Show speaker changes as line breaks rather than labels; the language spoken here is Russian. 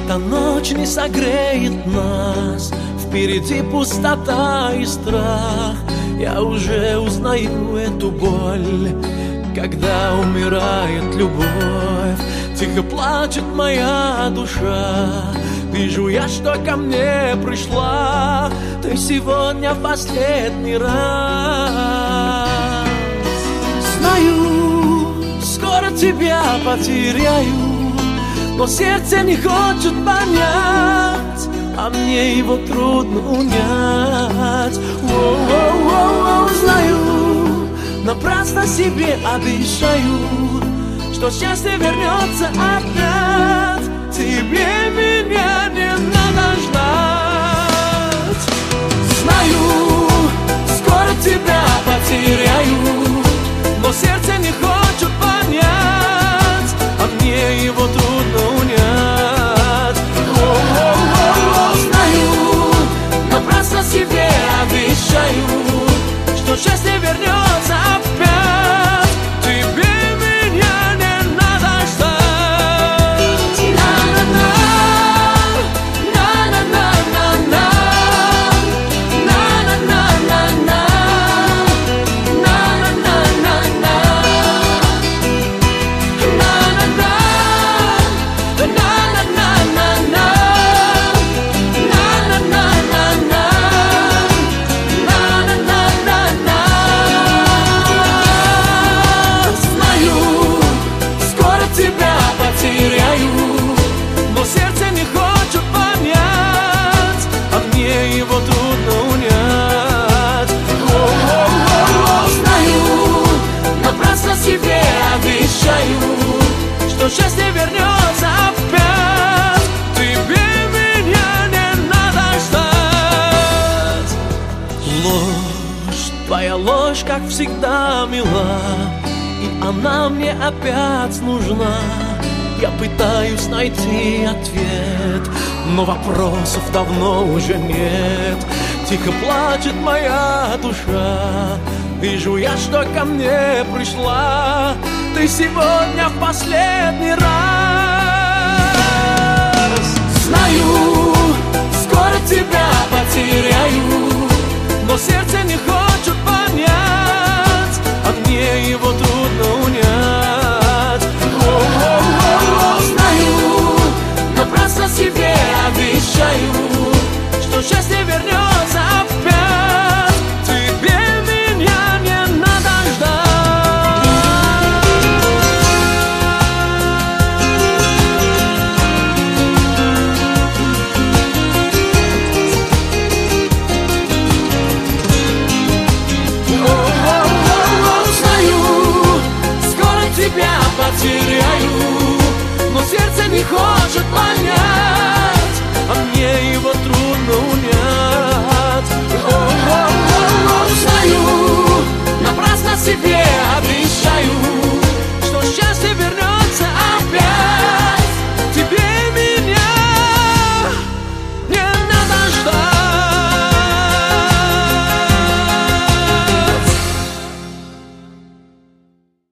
Эта ночь не согреет нас, впереди пустота и страх. Я уже узнаю эту боль, когда умирает любовь. Тихо плачет моя душа, вижу я, что ко мне пришла ты сегодня в последний раз. Знаю, скоро тебя потеряю, но сердце не хочет понять, а мне его трудно унять. Знаю, напрасно себе обещаю, что счастье вернется опять. Тебе меня не надо ждать. Знаю, скоро тебя потеряю, но сердце не хочет понять, а мне его трудно унять. Знаю, напрасно себе обещаю, что счастье вернется опять. Тебе меня не надо ждать. Но сердце не хочет понять, а мне его трудно унять. Знаю, напрасно себе обещаю, что счастье вернется опять. Тебе меня не надо ждать. Ложь, твоя ложь, как всегда, мила, и она мне опять нужна. Я пытаюсь найти ответ, но вопросов давно уже нет. Тихо плачет моя душа, вижу я, что ко мне пришла ты сегодня в последний раз. Знаю, скоро тебя потеряю, но сердце не хочет понять, а мне его трудно